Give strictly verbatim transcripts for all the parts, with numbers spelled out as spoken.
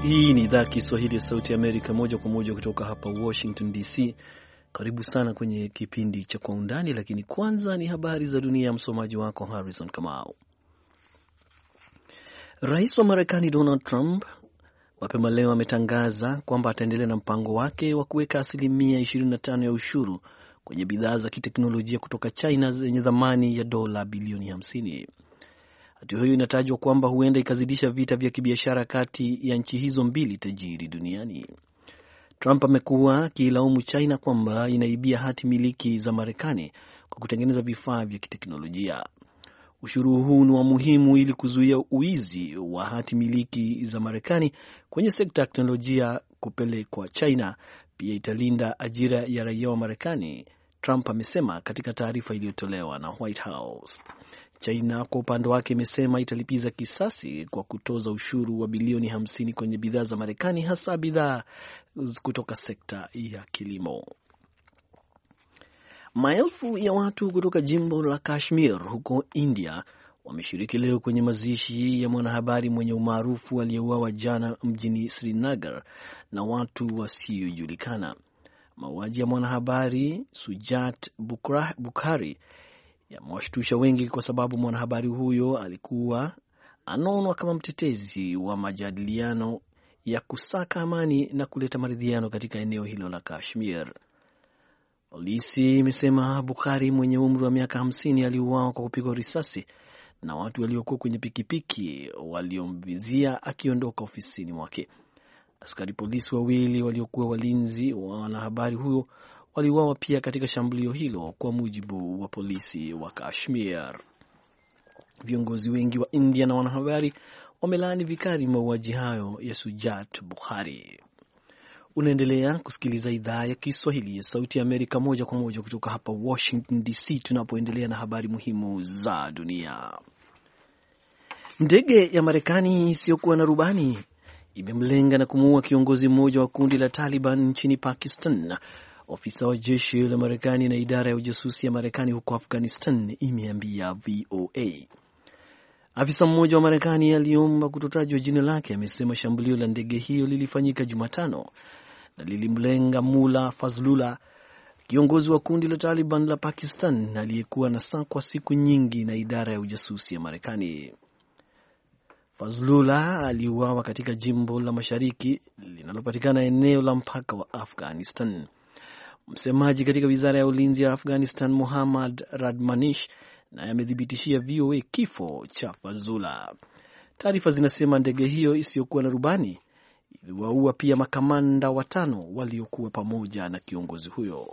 Hii ni idhaa Kiswahili ya Sauti ya Amerika, moja kwa moja kutoka hapa Washington D C. Karibu sana kwenye kipindi cha Kwa Undani, lakini kwanza ni habari za dunia. Msomaji wako Harrison Kamau. Rais wa Marekani Donald Trump mapema leo ametangaza kwamba ataendelea na mpango wake wa kuweka asilimia ishirini na tano ya ushuru kwenye bidhaa za kiteknolojia kutoka China zenye thamani ya dola bilioni hamsini. Hatua hiyo inatajwa kwamba huenda ikazidisha vita vya kibiashara kati ya nchi hizo mbili tajiri duniani. Trump amekuwa akiilaumu China kwamba inaibia hati miliki za Marekani kwa kutengeneza vifaa vya kiteknolojia. Ushuru huu ni wa muhimu ili kuzuia uizi wa hati miliki za Marekani kwenye sekta ya teknolojia kupelekwa China. Pia italinda ajira ya raia wa Marekani, Trump amesema katika taarifa iliyotolewa na White House. China kwa upande wake imesema italipiza kisasi kwa kutoza ushuru wa bilioni hamsini kwenye bidhaa za Marekani, hasa bidhaa kutoka sekta ya kilimo. Maelfu ya watu kutoka jimbo la Kashmir huko India wameshiriki leo kwenye mazishi ya mwanahabari mwenye umaarufu aliyeuawa jana mjini Srinagar na watu wasiojulikana. Mauaji ya mwanahabari Sujat Bukhari yamewashtusha wengi kwa sababu mwanahabari huyo alikuwa anaonwa kama mtetezi wa majadiliano ya kusaka amani na kuleta maridhiano katika eneo hilo la Kashmir. Polisi imesema Bukhari mwenye umri wa miaka hamsini aliuawa kwa kupigwa risasi na watu waliokuwa kwenye pikipiki waliomvizia akiondoka ofisini mwake. Askari polisi wawili waliokuwa walinzi wa wanahabari huyo waliuawa pia katika shambulio hilo, kwa mujibu wa polisi wa Kashmir. Viongozi wengi wa India na wanahabari wamelaani vikali mauaji hayo ya Sujat Bukhari. Unaendelea kusikiliza idhaa ya Kiswahili ya Sauti ya Amerika moja kwa moja kutoka hapa Washington D C, tunapoendelea na habari muhimu za dunia. Ndege ya Marekani isiyokuwa na rubani imemlenga na kumuua kiongozi mmoja wa kundi la Taliban nchini Pakistan. Ofisa wa jeshi la Marekani na idara ya ujasusi ya Marekani huko Afghanistan imeambia V O A. Afisa mmoja wa Marekani aliomba kutotajwa jina lake amesema shambulio la ndege hiyo lilifanyika Jumatano na lilimlenga Mullah Fazlullah, kiongozi wa kundi la Taliban la Pakistan aliyekuwa na saa kwa siku nyingi na idara ya ujasusi ya Marekani. Fazlullah aliuawa katika jimbo la Mashariki linalopatikana eneo la mpaka wa Afghanistan. Msemaji katika wizara ya ulinzi ya Afghanistan, Muhammad Radmanish, naye amethibitishia V O A kifo cha Fazlullah. Taarifa zinasema ndege hiyo isiyokuwa na rubani iliwaua pia makamanda watano waliokuwa pamoja na kiongozi huyo.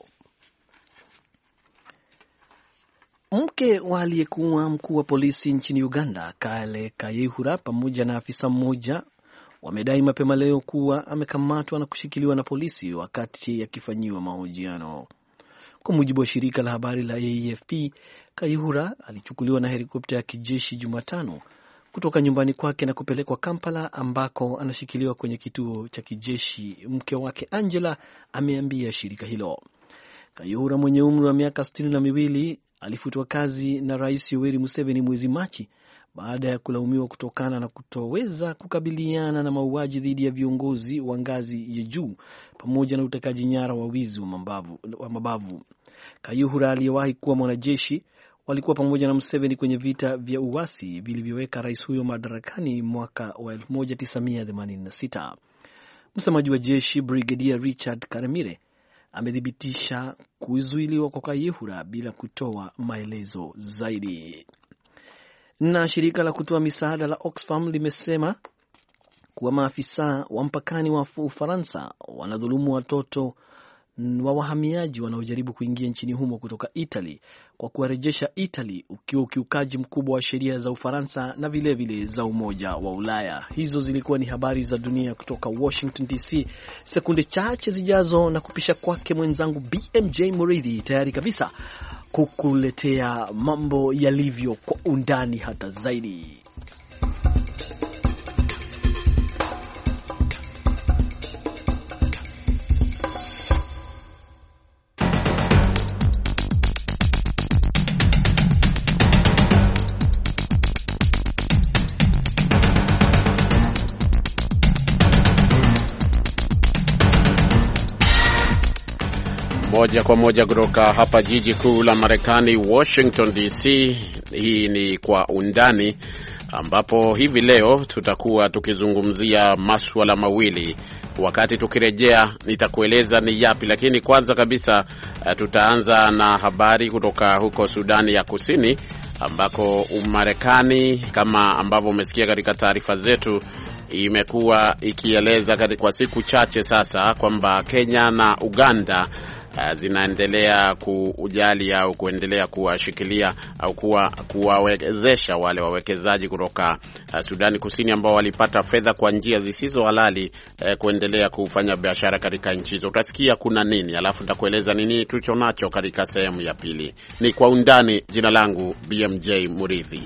Mke wa aliyekuwa mkuu wa polisi nchini Uganda, Kale Kayihura, pamoja na afisa mmoja wamedai mapema leo kuwa amekamatwa na kushikiliwa na polisi wakati akifanyiwa mahojiano. Kwa mujibu wa shirika la habari la A F P, Kayihura alichukuliwa na helikopta ya kijeshi Jumatano kutoka nyumbani kwake na kupelekwa Kampala, ambako anashikiliwa kwenye kituo cha kijeshi. Mke wake Angela ameambia shirika hilo. Kayihura mwenye umri wa miaka sitini na miwili alifutwa kazi na Rais Yoweri Museveni mwezi Machi baada ya kulaumiwa kutokana na kutoweza kukabiliana na mauaji dhidi ya viongozi wa ngazi ya juu pamoja na utekaji nyara wa wizi wa mabavu, wa mabavu. Kayihura aliyewahi kuwa mwanajeshi walikuwa pamoja na Museveni kwenye vita vya uasi vilivyoweka rais huyo madarakani mwaka wa elfu moja tisa mia themanini na sita. Msemaji wa jeshi Brigadier Richard Karemire amethibitisha kuzuiliwa kwa Kayihura bila kutoa maelezo zaidi. Na shirika la kutoa misaada la Oxfam limesema kuwa maafisa wa mpakani wa Ufaransa wanadhulumu watoto wa wahamiaji wanaojaribu kuingia nchini humo kutoka Italy kwa kuwarejesha Italy, ukiwa ukiukaji mkubwa wa sheria za Ufaransa na vilevile vile za Umoja wa Ulaya. Hizo zilikuwa ni habari za dunia kutoka Washington D C. Sekunde chache zijazo na kupisha kwake mwenzangu B M J Muridhi, tayari kabisa kukuletea mambo yalivyo kwa undani hata zaidi. Moja kwa moja kutoka hapa jiji kuu la Marekani, Washington D C. Hii ni Kwa Undani, ambapo hivi leo tutakuwa tukizungumzia masuala mawili. Wakati tukirejea nitakueleza ni yapi, lakini kwanza kabisa tutaanza na habari kutoka huko Sudani ya Kusini, ambako Marekani, kama ambavyo umesikia katika taarifa zetu, imekuwa ikieleza kwa siku chache sasa kwamba Kenya na Uganda Uh, zinaendelea kujali au kuendelea kuwashikilia au kuwa kuwawezesha wale wawekezaji kutoka uh, Sudani Kusini ambao walipata fedha kwa njia zisizo halali uh, kuendelea kufanya biashara katika nchi hizo. Utasikia kuna nini, alafu nitakueleza nini tulicho nacho katika sehemu ya pili. Ni Kwa Undani. Jina langu B M J Muridhi.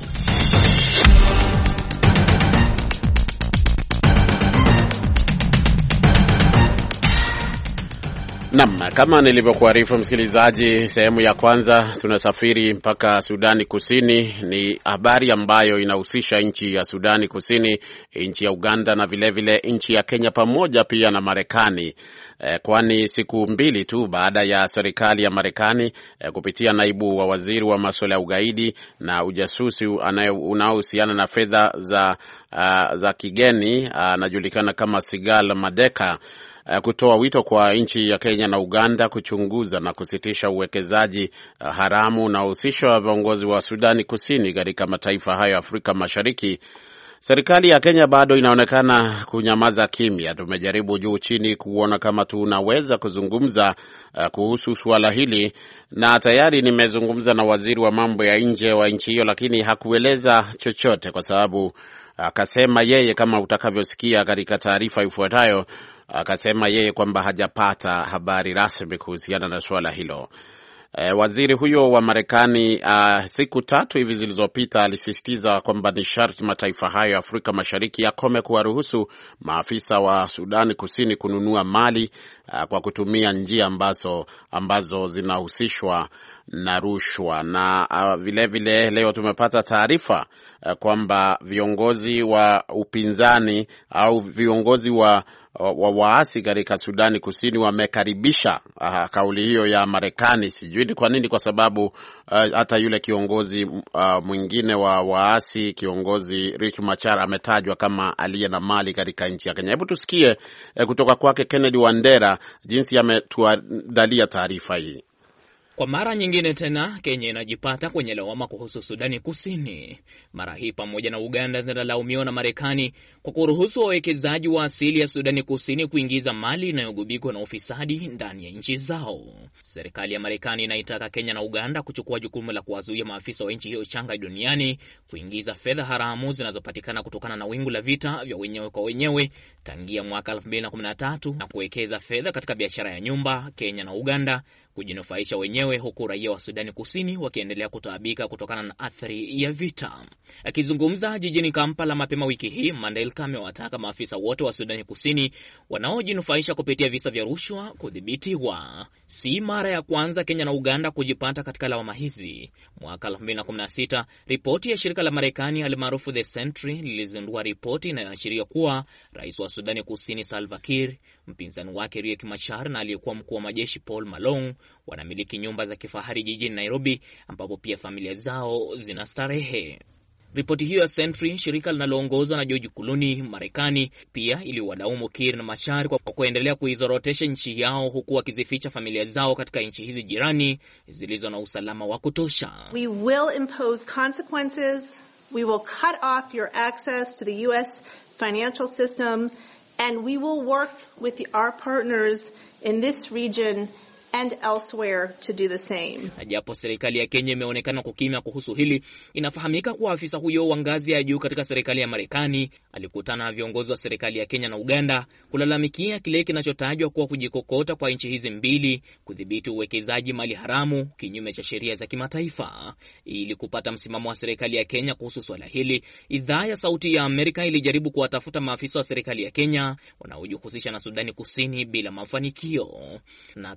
Naam, kama nilivyokuarifu msikilizaji, sehemu ya kwanza tunasafiri mpaka Sudani Kusini. Ni habari ambayo inahusisha nchi ya Sudani Kusini, nchi ya Uganda na vile vile nchi ya Kenya pamoja pia na Marekani. E, kwani siku mbili tu baada ya serikali ya Marekani e, kupitia naibu wa waziri wa masuala ya ugaidi na ujasusi unaohusiana na fedha za uh, za kigeni anajulikana uh, kama Sigal Madeka, kutoa wito kwa nchi ya Kenya na Uganda kuchunguza na kusitisha uwekezaji haramu na uhusisho wa viongozi wa Sudani Kusini katika mataifa hayo Afrika Mashariki. Serikali ya Kenya bado inaonekana kunyamaza kimya. Tumejaribu juu chini kuona kama tunaweza kuzungumza uh, kuhusu suala hili, na tayari nimezungumza na waziri wa mambo ya nje wa nchi hiyo, lakini hakueleza chochote kwa sababu akasema uh, yeye, kama utakavyosikia katika taarifa ifuatayo, akasema yeye kwamba hajapata habari rasmi kuhusiana na swala hilo. E, waziri huyo wa Marekani uh, siku tatu hivi zilizopita alisisitiza kwamba ni sharti mataifa hayo Afrika Mashariki yakome kuwaruhusu maafisa wa Sudani Kusini kununua mali uh, kwa kutumia njia ambazo ambazo zinahusishwa na rushwa. Na uh, vile vile leo tumepata taarifa uh, kwamba viongozi wa upinzani au viongozi wa wa waasi katika Sudani Kusini wamekaribisha uh, kauli hiyo ya Marekani. Sijui ni kwa nini, kwa sababu uh, hata yule kiongozi uh, mwingine wa waasi, kiongozi Riek Machar, ametajwa kama aliye na mali katika nchi ya Kenya. Hebu tusikie uh, kutoka kwake Kennedy Wandera jinsi ametuandalia taarifa hii. Kwa mara nyingine tena, Kenya inajipata kwenye lawama kuhusu Sudani Kusini. Mara hii pamoja na Uganda zinalaumiwa na Marekani kwa kuruhusu wawekezaji wa asili ya Sudani Kusini kuingiza mali inayogubikwa na ufisadi ndani ya nchi zao. Serikali ya Marekani inaitaka Kenya na Uganda kuchukua jukumu la kuwazuia maafisa wa nchi hiyo changa duniani kuingiza fedha haramu zinazopatikana kutokana na wingu la vita vya wenyewe kwa wenyewe tangia mwaka elfu mbili na kumi na tatu na kuwekeza fedha katika biashara ya nyumba, Kenya na Uganda kujinufaisha wenyewe, huku raia wa Sudani Kusini wakiendelea kutaabika kutokana na athari ya vita. Akizungumza jijini Kampala mapema wiki hii, Mandelka amewataka maafisa wote wa Sudani Kusini wanaojinufaisha kupitia visa vya rushwa kudhibitiwa. Si mara ya kwanza Kenya na Uganda kujipata katika lawama hizi. Mwaka elfu mbili na kumi na sita, ripoti ya shirika la Marekani almaarufu The Sentry lilizindua ripoti inayoashiria kuwa rais wa Sudani Kusini Salva Kiir, mpinzani wake Riek Machar na aliyekuwa mkuu wa majeshi Paul Malong wanamiliki nyumba za kifahari jijini Nairobi, ambapo pia familia zao zinastarehe. Ripoti hiyo ya Sentry, shirika linaloongozwa na George Kuluni Marekani, pia iliwadaumu Kiir na Machar kwa kuendelea kuizorotesha nchi yao, huku wakizificha familia zao katika nchi hizi jirani zilizo na usalama wa kutosha. We will impose consequences. We will cut off your access to the U S financial system, and we will work with our partners in this region and elsewhere to do the same. Japo serikali ya Kenya imeonekana kukimya kuhusu hili, inafahamika kuwa afisa huyo wa ngazi ya juu katika serikali ya Marekani alikutana na viongozi wa serikali ya Kenya na Uganda kulalamikia kile kinachotajwa kuwa kujikokota kwa nchi hizi mbili kudhibiti uwekezaji mali haramu kinyume cha sheria za kimataifa. Ili kupata msimamo wa serikali ya Kenya kuhusu swala hili, idhaa ya Sauti ya Amerika ilijaribu kuwatafuta maafisa wa serikali ya Kenya wanaojihusisha na Sudani Kusini bila mafanikio. Na katika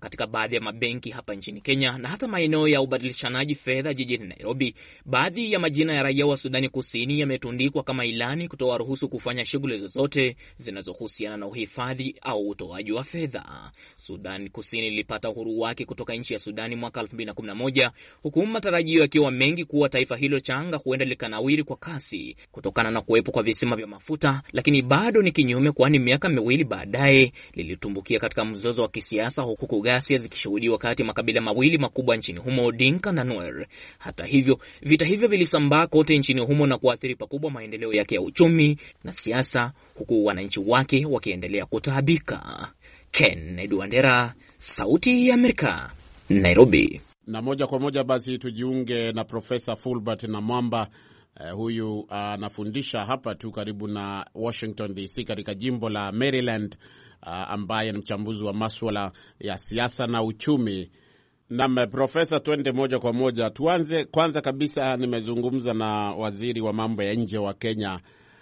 baadhi ya mabenki hapa nchini Kenya na hata maeneo ya ubadilishanaji fedha jijini Nairobi, baadhi ya majina ya raia wa Sudani Kusini yametundikwa kama ilani kutoa ruhusu kufanya shughuli zozote zinazohusiana na uhifadhi au utoaji wa fedha. Sudani Kusini ilipata uhuru wake kutoka nchi ya Sudani mwaka elfu mbili na kumi na moja, huku matarajio yakiwa mengi kuwa taifa hilo changa huenda likanawiri kwa kasi kutokana na kuwepo kwa visima vya mafuta, lakini bado ni kinyume, kwani miaka miwili baadaye lilitumbukia katika mzozo wa kisiasa, huku ghasia zikishuhudiwa kati ya makabila mawili makubwa nchini humo, Dinka na Nuer. Hata hivyo, vita hivyo vilisambaa kote nchini humo na kuathiri pakubwa maendeleo yake ya uchumi na siasa, huku wananchi wake wakiendelea kutaabika. Ken Wandera, Sauti ya Amerika, Nairobi. Na moja kwa moja basi tujiunge na Profesa Fulbert Namwamba. Uh, huyu anafundisha uh, hapa tu karibu na Washington D C katika jimbo la Maryland, uh, ambaye ni mchambuzi wa masuala ya siasa na uchumi. Na Profesa, twende moja kwa moja. Tuanze kwanza kabisa, nimezungumza na waziri wa mambo ya nje wa Kenya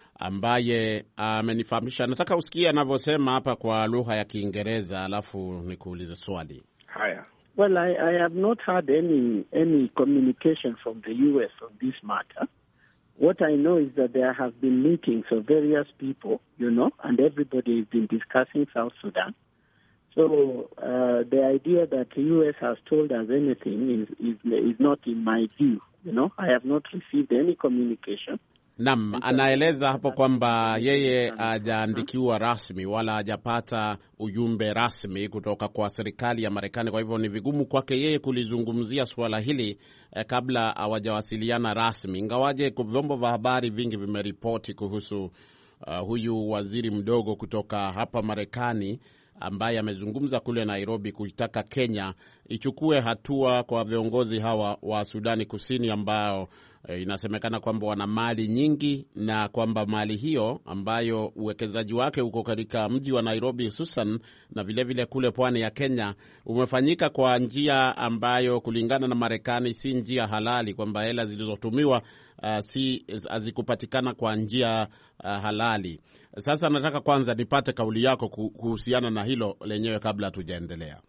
ambaye amenifahamisha. Uh, nataka usikie anavyosema hapa kwa lugha ya Kiingereza, alafu nikuulize swali. Haya. Well, I, I have not had any any communication from the U S on this matter. What I know is that there have been meetings of various people, you know, and everybody has been discussing South Sudan. So uh, the idea that the U S has told us anything is, is is not in my view. You know, I have not received any communication. Naam, anaeleza hapo kwamba yeye hajaandikiwa rasmi wala hajapata ujumbe rasmi kutoka kwa serikali ya Marekani. Kwa hivyo ni vigumu kwake yeye kulizungumzia swala hili eh, kabla hawajawasiliana rasmi. Ingawaje vyombo vya habari vingi vimeripoti kuhusu uh, huyu waziri mdogo kutoka hapa Marekani ambaye amezungumza kule Nairobi kuitaka Kenya ichukue hatua kwa viongozi hawa wa Sudani Kusini ambao e, inasemekana kwamba wana mali nyingi, na kwamba mali hiyo ambayo uwekezaji wake uko katika mji wa Nairobi hususan na vile vile kule pwani ya Kenya umefanyika kwa njia ambayo kulingana na Marekani si njia halali, kwamba hela zilizotumiwa uh, si hazikupatikana kwa njia uh, halali. Sasa nataka kwanza nipate kauli yako kuhusiana na hilo lenyewe kabla hatujaendelea.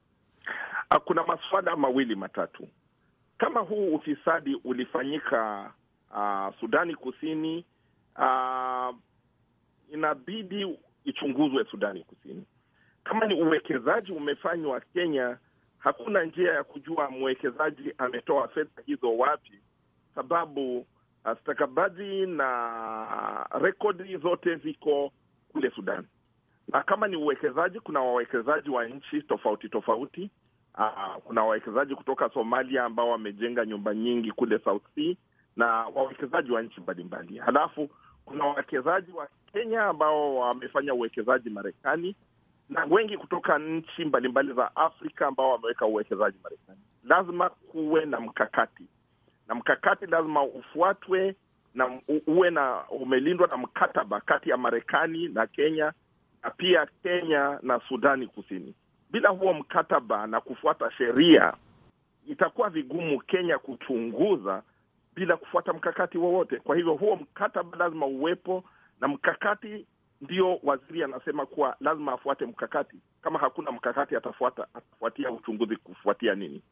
Kuna masuala mawili matatu. Kama huu ufisadi ulifanyika uh, Sudani Kusini, uh, inabidi ichunguzwe Sudani Kusini. Kama ni uwekezaji umefanywa Kenya, hakuna njia ya kujua mwekezaji ametoa fedha hizo wapi, sababu uh, stakabadhi na rekodi zote ziko kule Sudan. Na kama ni uwekezaji, kuna wawekezaji wa nchi tofauti tofauti. Uh, kuna wawekezaji kutoka Somalia ambao wamejenga nyumba nyingi kule South Sea, na wawekezaji wa nchi mbalimbali. Halafu kuna wawekezaji wa Kenya ambao wamefanya uwekezaji Marekani, na wengi kutoka nchi mbalimbali za Afrika ambao wameweka uwekezaji Marekani. Lazima kuwe na mkakati, na mkakati lazima ufuatwe na uwe na umelindwa na mkataba kati ya Marekani na Kenya, na pia Kenya na Sudani Kusini. Bila huo mkataba na kufuata sheria, itakuwa vigumu Kenya kuchunguza bila kufuata mkakati wowote. Kwa hivyo huo mkataba lazima uwepo, na mkakati ndio waziri anasema kuwa lazima afuate mkakati. Kama hakuna mkakati, atafuata atafuatia uchunguzi kufuatia nini?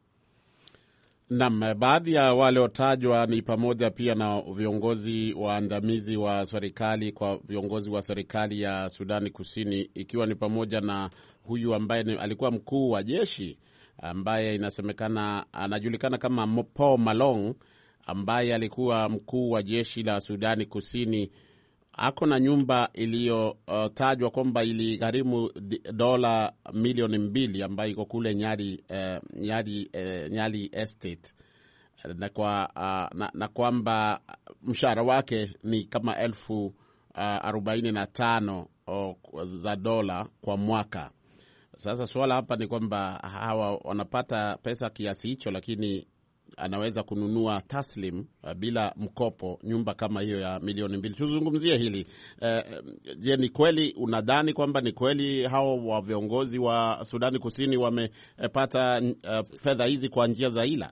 Naam, baadhi ya wale otajwa ni pamoja pia na viongozi waandamizi wa serikali kwa viongozi wa serikali ya Sudani Kusini, ikiwa ni pamoja na huyu ambaye ni, alikuwa mkuu wa jeshi ambaye inasemekana anajulikana kama Paul Malong, ambaye alikuwa mkuu wa jeshi la Sudani Kusini. Ako na nyumba iliyotajwa uh, kwamba iligharimu dola milioni mbili ambayo iko kule Nyali uh, Nyali uh, Nyali Estate, na kwa uh, na, na kwamba mshahara wake ni kama elfu uh, arobaini na tano uh, za dola kwa mwaka. Sasa swala hapa ni kwamba hawa wanapata pesa kiasi hicho, lakini anaweza kununua taslim uh, bila mkopo nyumba kama hiyo ya milioni mbili. Tuzungumzie hili. Uh, je, ni kweli, unadhani kwamba ni kweli hao wa viongozi wa Sudani Kusini wamepata uh, fedha hizi kwa njia za ila?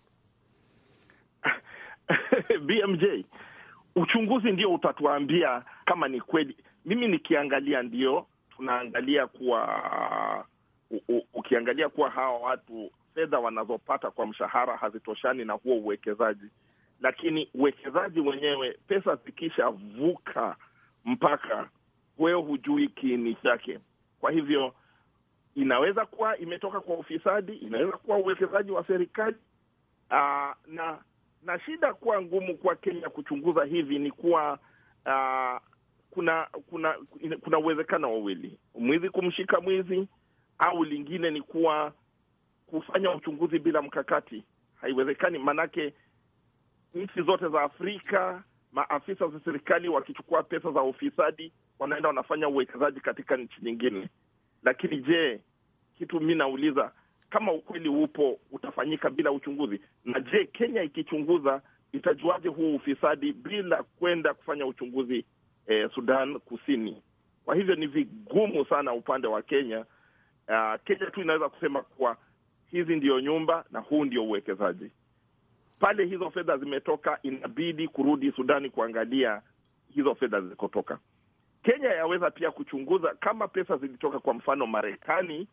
B M J, uchunguzi ndio utatuambia kama ni kweli. Mimi nikiangalia ndio tunaangalia kuwa u, u, ukiangalia kuwa hawa watu fedha wanazopata kwa mshahara hazitoshani na huo uwekezaji. Lakini uwekezaji wenyewe, pesa zikishavuka mpaka, wewe hujui kiini chake. Kwa hivyo inaweza kuwa imetoka kwa ufisadi, inaweza kuwa uwekezaji wa serikali. Aa, na na shida kuwa ngumu kwa Kenya kuchunguza hivi ni kuwa aa, kuna kuna kuna uwezekano wawili: mwizi kumshika mwizi, au lingine ni kuwa kufanya uchunguzi bila mkakati. Haiwezekani, manake nchi zote za Afrika, maafisa za serikali wakichukua pesa za ufisadi wanaenda wanafanya uwekezaji katika nchi nyingine. Lakini je, kitu mimi nauliza, kama ukweli upo utafanyika bila uchunguzi? Na je, Kenya ikichunguza itajuaje huu ufisadi bila kwenda kufanya uchunguzi eh, Sudan Kusini? Kwa hivyo ni vigumu sana upande wa Kenya. Uh, Kenya tu inaweza kusema kuwa hizi ndio nyumba na huu ndio uwekezaji. Pale hizo fedha zimetoka, inabidi kurudi Sudani kuangalia hizo fedha zilikotoka. Kenya yaweza pia kuchunguza kama pesa zilitoka kwa mfano Marekani,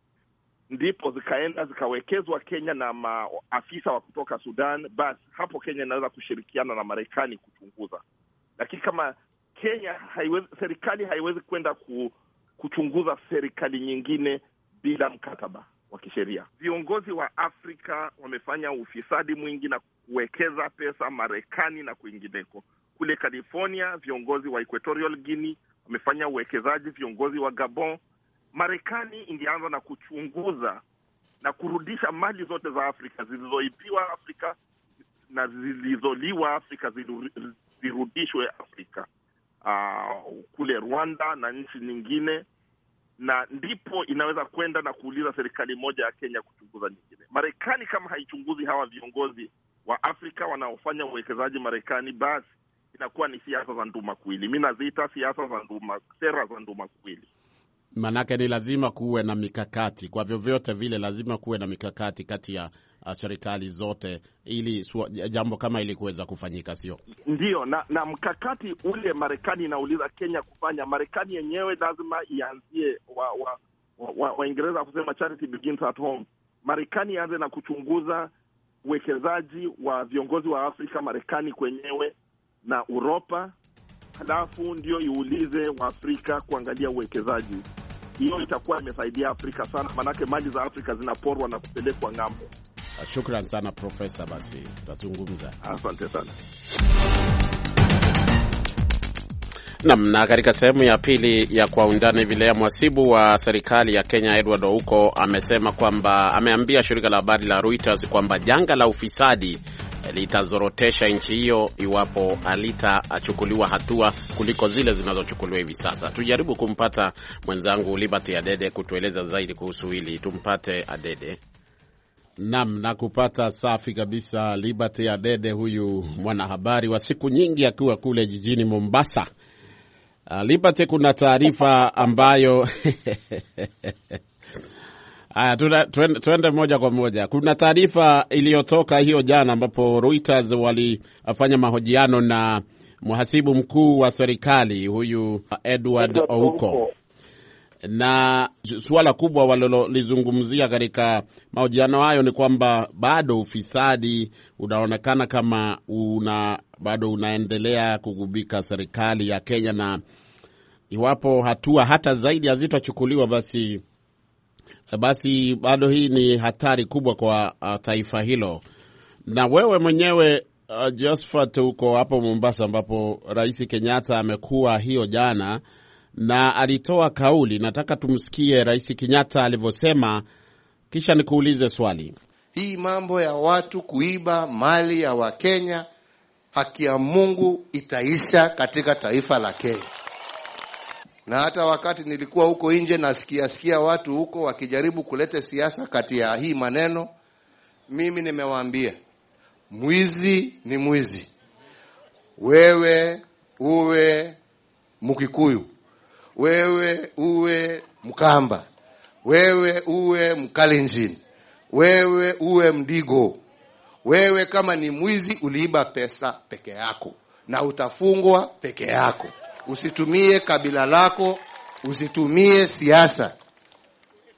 ndipo zikaenda zikawekezwa Kenya na maafisa wa kutoka Sudan, basi hapo Kenya inaweza kushirikiana na Marekani kuchunguza. Lakini kama Kenya haiwezi, serikali haiwezi kwenda ku, kuchunguza serikali nyingine bila mkataba wa kisheria. Viongozi wa Afrika wamefanya ufisadi mwingi na kuwekeza pesa Marekani na kwingineko. Kule California, viongozi wa Equatorial Guinea wamefanya uwekezaji, viongozi wa Gabon. Marekani ingeanza na kuchunguza na kurudisha mali zote za Afrika zilizoibiwa Afrika na zilizoliwa Afrika zirudishwe Afrika. Uh, kule Rwanda na nchi nyingine, na ndipo inaweza kwenda na kuuliza serikali moja ya Kenya kuchunguza nyingine. Marekani kama haichunguzi hawa viongozi wa Afrika wanaofanya uwekezaji Marekani, basi inakuwa ni siasa za nduma kuwili. Mimi naziita siasa za nduma, sera za nduma kuwili. Manake ni lazima kuwe na mikakati. Kwa vyovyote vile lazima kuwe na mikakati kati ya uh, serikali zote ili jambo kama ili kuweza kufanyika, sio? Ndio, na, na mkakati ule Marekani inauliza Kenya kufanya. Marekani yenyewe lazima ianzie wa wa wa Waingereza wa kusema charity begins at home. Marekani ianze na kuchunguza uwekezaji wa viongozi wa Afrika, Marekani kwenyewe na Uropa, halafu ndio iulize wa Afrika kuangalia uwekezaji. Hiyo itakuwa imesaidia Afrika sana, manake mali za Afrika zinaporwa na kupelekwa ng'ambo. Shukran sana Profesa, basi tutazungumza. Asante sana. Naam, na katika sehemu ya pili ya Kwa Undani vile, mwasibu wa serikali ya Kenya Edward Ouko amesema kwamba ameambia shirika la habari la Reuters kwamba janga la ufisadi litazorotesha nchi hiyo iwapo halitachukuliwa hatua kuliko zile zinazochukuliwa hivi sasa. Tujaribu kumpata mwenzangu Liberty Adede kutueleza zaidi kuhusu hili. Tumpate Adede. Naam, na kupata safi kabisa Liberty Adede, huyu mwanahabari wa siku nyingi akiwa kule jijini Mombasa. Uh, Liberty, kuna taarifa ambayo Aya, tuende, tuende moja kwa moja. Kuna taarifa iliyotoka hiyo jana ambapo Reuters walifanya mahojiano na mhasibu mkuu wa serikali huyu Edward Ouko. Na suala kubwa walilozungumzia katika mahojiano hayo ni kwamba bado ufisadi unaonekana kama una bado unaendelea kugubika serikali ya Kenya, na iwapo hatua hata zaidi hazitachukuliwa basi basi bado hii ni hatari kubwa kwa uh, taifa hilo. Na wewe mwenyewe uh, Josephat, uko hapo Mombasa ambapo Rais Kenyatta amekuwa hiyo jana na alitoa kauli. Nataka tumsikie Rais Kenyatta alivyosema, kisha nikuulize swali. Hii mambo ya watu kuiba mali ya Wakenya, haki ya Mungu itaisha katika taifa la Kenya. Na hata wakati nilikuwa huko nje nasikia sikia watu huko wakijaribu kuleta siasa kati ya hii maneno, mimi nimewaambia mwizi ni mwizi. Wewe uwe Mkikuyu, wewe uwe Mkamba, wewe uwe Mkalenjin, wewe uwe Mdigo, wewe kama ni mwizi uliiba pesa peke yako na utafungwa peke yako. Usitumie kabila lako, usitumie siasa.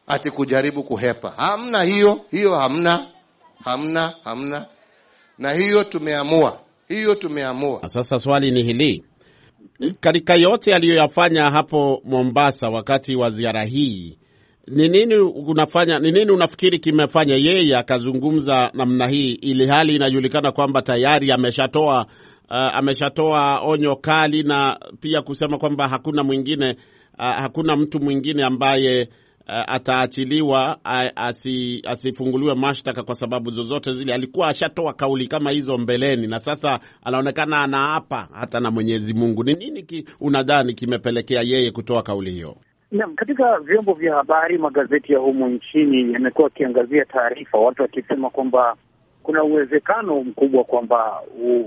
ati kujaribu kuhepa. Hamna hiyo, hiyo hamna, hamna, hamna. Na hiyo tumeamua, hiyo tumeamua. Sasa swali ni hili. Katika yote aliyoyafanya hapo Mombasa wakati wa ziara hii, ni nini unafanya, ni nini unafikiri kimefanya yeye akazungumza namna hii, ili hali inajulikana kwamba tayari ameshatoa uh, ameshatoa onyo kali, na pia kusema kwamba hakuna mwingine uh, hakuna mtu mwingine ambaye uh, ataachiliwa uh, asi, asifunguliwe mashtaka kwa sababu zozote zile. Alikuwa ashatoa kauli kama hizo mbeleni, na sasa anaonekana anaapa hata na Mwenyezi Mungu. Ni nini ki, unadhani kimepelekea yeye kutoa kauli hiyo? Naam, katika vyombo vya habari, magazeti ya humu nchini yamekuwa yakiangazia taarifa, watu wakisema kwamba kuna uwezekano mkubwa kwamba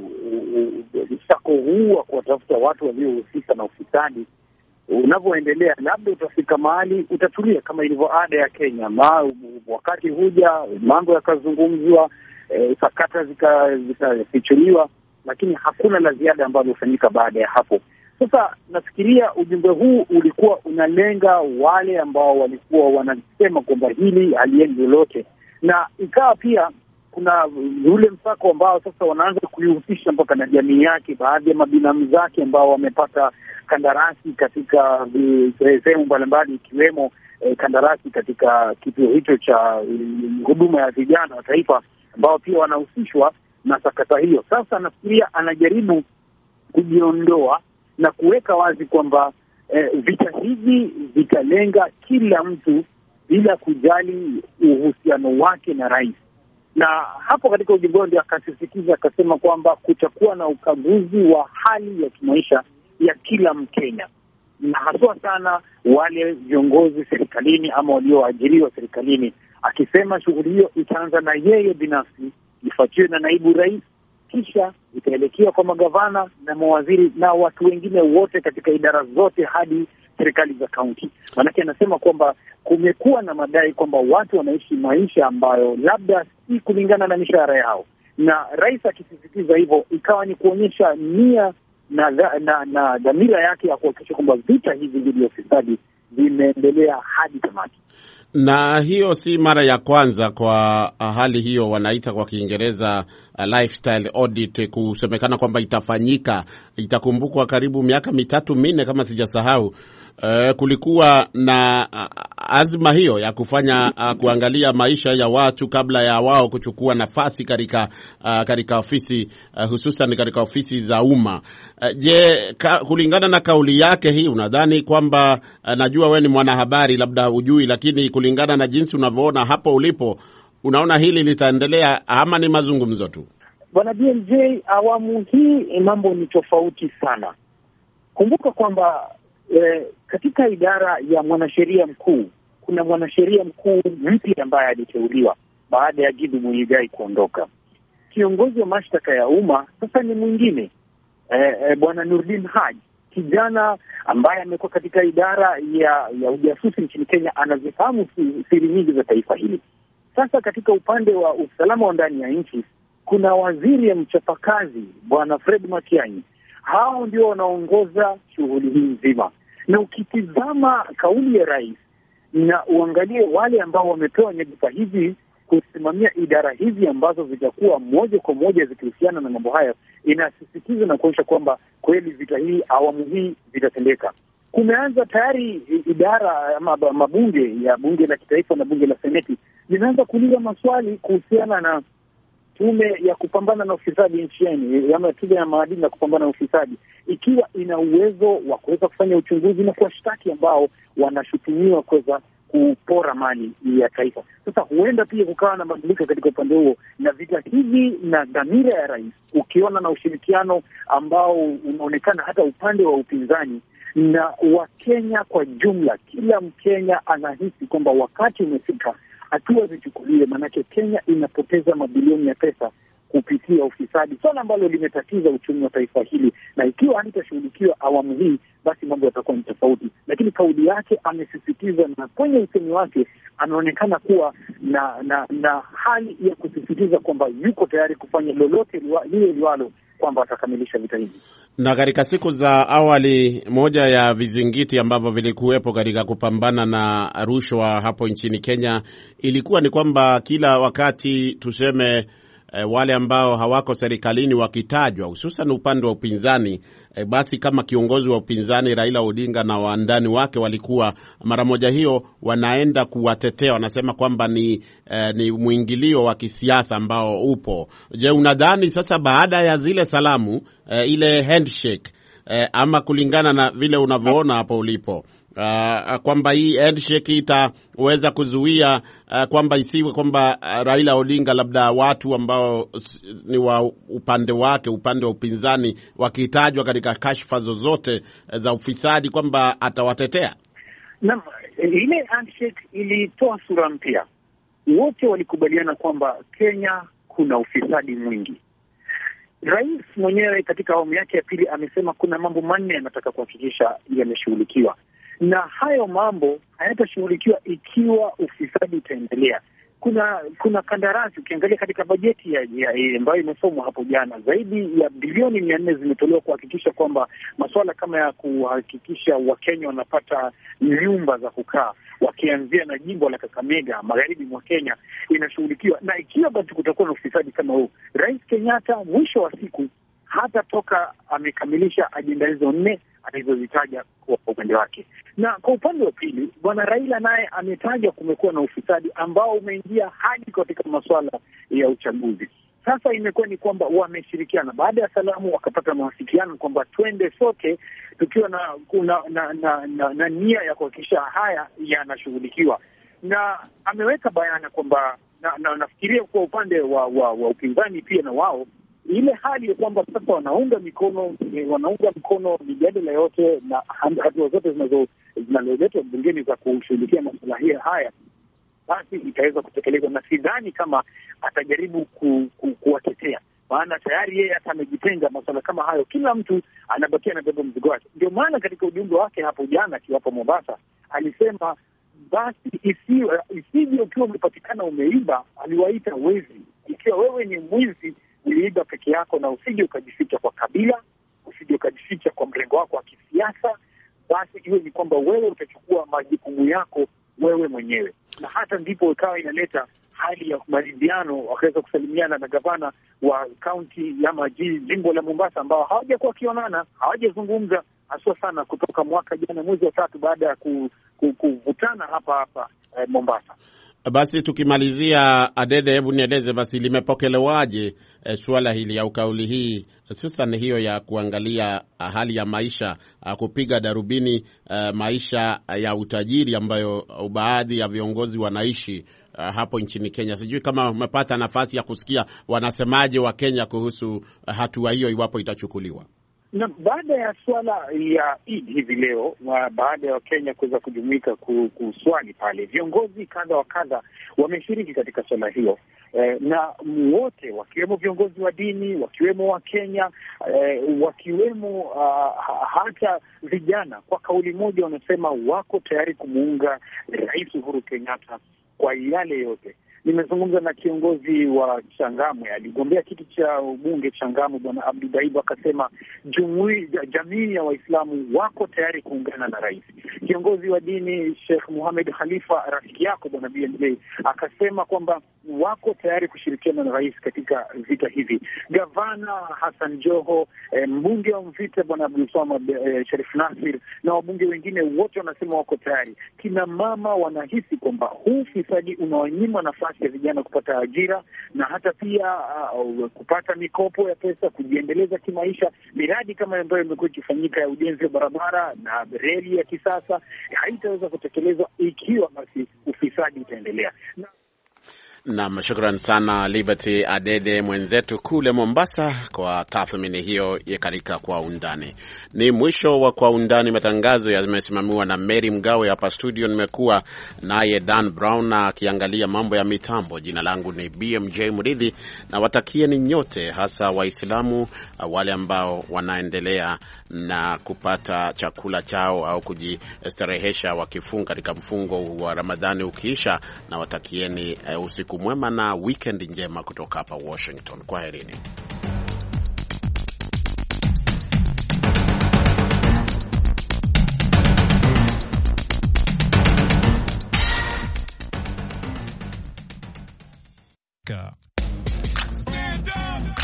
msako huu wa kuwatafuta watu waliohusika na ufisadi unavyoendelea, labda utafika mahali utatulia kama ilivyo ada ya Kenya. Ma, wakati huja mambo yakazungumzwa, e, sakata zikafichuliwa, zika lakini hakuna la ziada ambalo hufanyika baada ya hapo. Sasa nafikiria ujumbe huu ulikuwa unalenga wale ambao walikuwa wanasema kwamba hili haliendi lolote, na ikawa pia kuna ule msako ambao sasa wanaanza kuihusisha mpaka na jamii yake, baadhi ya mabinamu zake ambao wamepata kandarasi katika sehemu mbalimbali, ikiwemo eh, kandarasi katika kituo hicho cha huduma ya vijana wa taifa, ambao pia wanahusishwa na sakata hiyo. Sasa nafikiria anajaribu kujiondoa na kuweka wazi kwamba eh, vita hivi vitalenga kila mtu bila kujali uhusiano wake na rais. Na hapo katika ujumbe ndio akasisitiza, akasema kwamba kutakuwa na ukaguzi wa hali ya kimaisha ya kila Mkenya, na haswa sana wale viongozi serikalini ama walioajiriwa serikalini, akisema shughuli hiyo itaanza na yeye binafsi, ifuatiwe na naibu rais, kisha itaelekea kwa magavana na mawaziri na watu wengine wote katika idara zote hadi serikali za kaunti. Maanake anasema kwamba kumekuwa na madai kwamba watu wanaishi maisha ambayo labda si kulingana na mishahara yao, na rais akisisitiza hivyo ikawa ni kuonyesha nia na na na dhamira yake ya kuhakikisha kwamba vita hivi dhidi ya ufisadi vimeendelea hadi tamati. Na hiyo si mara ya kwanza kwa hali hiyo, wanaita kwa Kiingereza uh, lifestyle audit, kusemekana kwamba itafanyika. Itakumbukwa karibu miaka mitatu minne kama sijasahau, uh, kulikuwa na uh, azma hiyo ya kufanya uh, kuangalia maisha ya watu kabla ya wao kuchukua nafasi katika uh, katika ofisi uh, hususan katika ofisi za umma. Uh, je, ka, kulingana na kauli yake hii, unadhani kwamba uh, najua wewe ni mwanahabari, labda hujui, lakini kulingana na jinsi unavyoona hapo ulipo, unaona hili litaendelea ama ni mazungumzo tu? Bwana B M J, awamu hii mambo ni tofauti sana. Kumbuka kwamba eh, katika idara ya mwanasheria mkuu kuna mwanasheria mkuu mpya ambaye aliteuliwa baada ya Githu Muigai kuondoka. Kiongozi wa mashtaka ya umma sasa ni mwingine, eh, eh, Bwana Nurdin Haji, kijana ambaye amekuwa katika idara ya ya ujasusi nchini Kenya, anazifahamu siri nyingi za taifa hili. Sasa katika upande wa usalama wa ndani ya nchi kuna waziri ya mchapakazi Bwana Fred Matiang'i. Hao ndio wanaongoza shughuli hii nzima, na ukitizama kauli ya rais na uangalie wale ambao wamepewa nyadhifa hizi kusimamia idara hizi ambazo zitakuwa moja kwa moja zikihusiana na mambo haya, inasisitiza na kuonyesha kwamba kweli vita hii awamu hii vitatendeka. Kumeanza tayari idara ama mabunge ya bunge la kitaifa na bunge la seneti linaanza kuuliza maswali kuhusiana na tume ya kupambana na ufisadi nchini, ama tume ya maadili na kupambana na ufisadi, ikiwa ina uwezo wa kuweza kufanya uchunguzi na kuwashtaki ambao wanashutumiwa kuweza kupora mali ya taifa. Sasa huenda pia kukawa na mabadiliko katika upande huo, na vita hivi na dhamira ya rais, ukiona na ushirikiano ambao unaonekana hata upande wa upinzani na Wakenya kwa jumla, kila Mkenya anahisi kwamba wakati umefika hatua zichukuliwe, manake Kenya inapoteza mabilioni ya pesa kupitia ufisadi, swala ambalo limetatiza uchumi wa taifa hili, na ikiwa halitashughulikiwa awamu hii, basi mambo yatakuwa ni tofauti. Lakini kauli yake amesisitiza, na kwenye usemi wake anaonekana kuwa na na na hali ya kusisitiza kwamba yuko tayari kufanya lolote lile liwalo kwamba atakamilisha vita hivi. Na katika siku za awali, moja ya vizingiti ambavyo vilikuwepo katika kupambana na rushwa hapo nchini Kenya ilikuwa ni kwamba kila wakati tuseme E, wale ambao hawako serikalini wakitajwa, hususan upande wa upinzani, e, basi kama kiongozi wa upinzani Raila Odinga na wandani wake walikuwa mara moja hiyo wanaenda kuwatetea, wanasema kwamba ni e, ni mwingilio wa kisiasa ambao upo. Je, unadhani sasa baada ya zile salamu e, ile handshake e, ama kulingana na vile unavyoona hapo ulipo Uh, kwamba hii handshake itaweza kuzuia uh, kwamba isiwe kwamba uh, Raila Odinga labda watu ambao ni wa upande wake, upande wa upinzani, wakitajwa katika kashfa zozote za ufisadi kwamba atawatetea? Naam, ile handshake ilitoa sura mpya. Wote walikubaliana kwamba Kenya kuna ufisadi mwingi. Rais mwenyewe katika awamu yake ya pili amesema kuna mambo manne anataka kuhakikisha yameshughulikiwa, na hayo mambo hayatashughulikiwa ikiwa ufisadi utaendelea. Kuna kuna kandarasi, ukiangalia katika bajeti ya, ya ambayo imesomwa hapo jana, zaidi ya bilioni mia nne zimetolewa kuhakikisha kwamba masuala kama ya kuhakikisha Wakenya wanapata nyumba za kukaa, wakianzia na jimbo la Kakamega magharibi mwa Kenya, inashughulikiwa. Na ikiwa basi kutakuwa na ufisadi kama huu, Rais Kenyatta mwisho wa siku hata toka amekamilisha ajenda hizo nne alizozitaja kwa upande wake. Na kwa upande wa pili, bwana Raila naye ametaja kumekuwa na ufisadi ambao umeingia hadi katika masuala ya uchaguzi. Sasa imekuwa ni kwamba wameshirikiana, baada ya salamu wakapata mawasiliano kwamba twende sote tukiwa na na na, na, na, na nia ya kuhakikisha haya yanashughulikiwa. Na ameweka bayana kwamba na, na nafikiria kwa upande wa, wa, wa upinzani pia na wao ile hali ya kwamba sasa wanaunga mikono wanaunga mkono mijadala yote na hatua zote zinazo zinazoletwa bungeni za kushughulikia masuala haya, basi itaweza kutekelezwa. Na sidhani kama atajaribu ku, ku, kuwatetea, maana tayari yeye hata amejitenga masuala kama hayo. Kila mtu anabakia na beba mzigo wake. Ndio maana katika ujumbe wake hapo jana akiwapo Mombasa alisema basi isiwe isije ukiwa umepatikana umeiba, aliwaita wezi. Ikiwa wewe ni mwizi uliiba peke yako, na usije ukajificha kwa kabila, usije ukajificha kwa mrengo wako wa kisiasa, basi iwe ni kwamba wewe utachukua majukumu yako wewe mwenyewe. Na hata ndipo ikawa inaleta hali ya maridhiano, wakaweza kusalimiana na gavana wa kaunti ya jimbo la Mombasa ambao hawajakuwa kionana, hawajazungumza haswa sana kutoka mwaka jana mwezi wa tatu baada ya kuvutana hapa hapa eh, Mombasa. Basi tukimalizia, Adede, hebu nieleze basi limepokelewaje e, suala hili au kauli hii, hususan hiyo ya kuangalia hali ya maisha, kupiga darubini e, maisha ya utajiri ambayo baadhi ya viongozi wanaishi e, hapo nchini Kenya. Sijui kama umepata nafasi ya kusikia wanasemaje wa Kenya kuhusu hatua hiyo iwapo itachukuliwa. Na baada ya swala ya Eid hivi leo, baada ya Wakenya kuweza kujumuika kuswali pale, viongozi kadha wa kadha wameshiriki katika swala hiyo eh, na wote wakiwemo viongozi wa dini, wakiwemo wa Kenya eh, wakiwemo uh, hata vijana, kwa kauli moja wanasema wako tayari kumuunga Rais Uhuru Kenyatta kwa yale yote. Nimezungumza na kiongozi wa Changamwe, aligombea kiti cha ubunge Changamwe, bwana Abdi Daibu, akasema jumui, jamii ya Waislamu wako tayari kuungana na rais. Kiongozi wa dini Sheikh Muhammad Khalifa, rafiki yako bwana B M J, akasema kwamba wako tayari kushirikiana na rais katika vita hivi. Gavana Hassan Joho, e, mbunge wa Mvita bwana Abdulswamad e, Sharif Nasir na wabunge wengine wote wanasema wako tayari. Kina mama wanahisi kwamba huu fisadi unawanyima nafasi ya vijana kupata ajira na hata pia uh, kupata mikopo ya pesa kujiendeleza kimaisha. Miradi kama ambayo imekuwa ikifanyika ya ujenzi wa barabara na reli ya kisasa haitaweza kutekelezwa ikiwa basi ufisadi utaendelea. Na Naam, shukran sana Liberty Adede mwenzetu kule Mombasa kwa tathmini hiyo katika Kwa Undani. Ni mwisho wa Kwa Undani. Matangazo yamesimamiwa na Mary Mgawe. Hapa studio nimekuwa naye Dan Brown akiangalia mambo ya mitambo. Jina langu ni B M J Muridhi, na watakieni nyote, hasa Waislamu wale ambao wanaendelea na kupata chakula chao au kujistarehesha wakifunga katika mfungo wa Ramadhani ukiisha, na watakieni uh, usiku mwema na weekend njema kutoka hapa Washington. Kwaherini. Amerika.